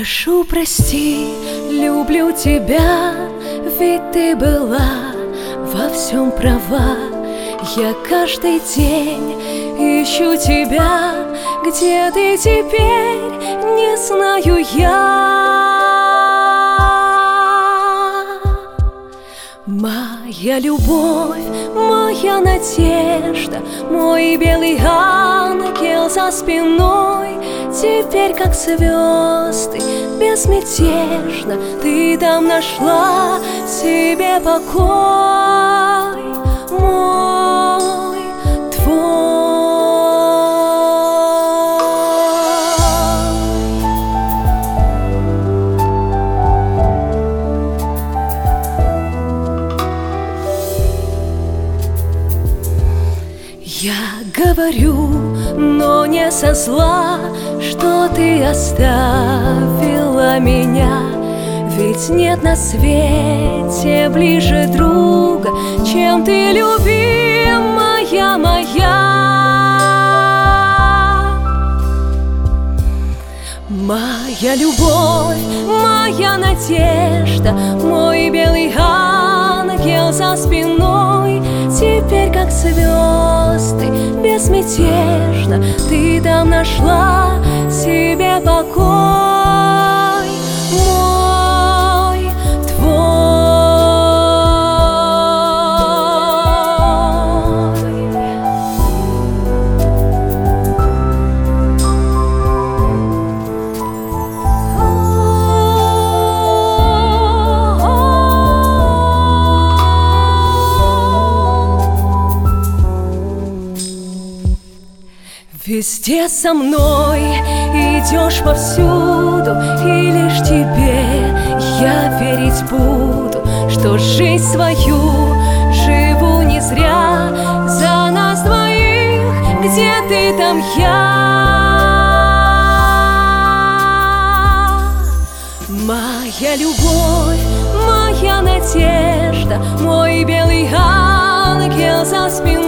Прошу, прости, люблю тебя, ведь ты была во всем права. Я каждый день ищу тебя, где ты теперь, не знаю я. Моя любовь, моя надежда, мой белый ангел за спиной. Теперь, как звезды, безмятежно ты там нашла себе покой, мой, твой. Я говорю, но не со зла, что ты оставила меня. Ведь нет на свете ближе друга, чем ты, любимая моя. Моя любовь, моя надежда, мой белый ангел за спиной. Теперь, как звезды, безмятежно ты там нашла себе покой, мой, твой. Везде со мной, идешь повсюду, и лишь тебе я верить буду, что жизнь свою живу не зря. За нас двоих, где ты, там я. Моя любовь, моя надежда, мой белый ангел за спиной.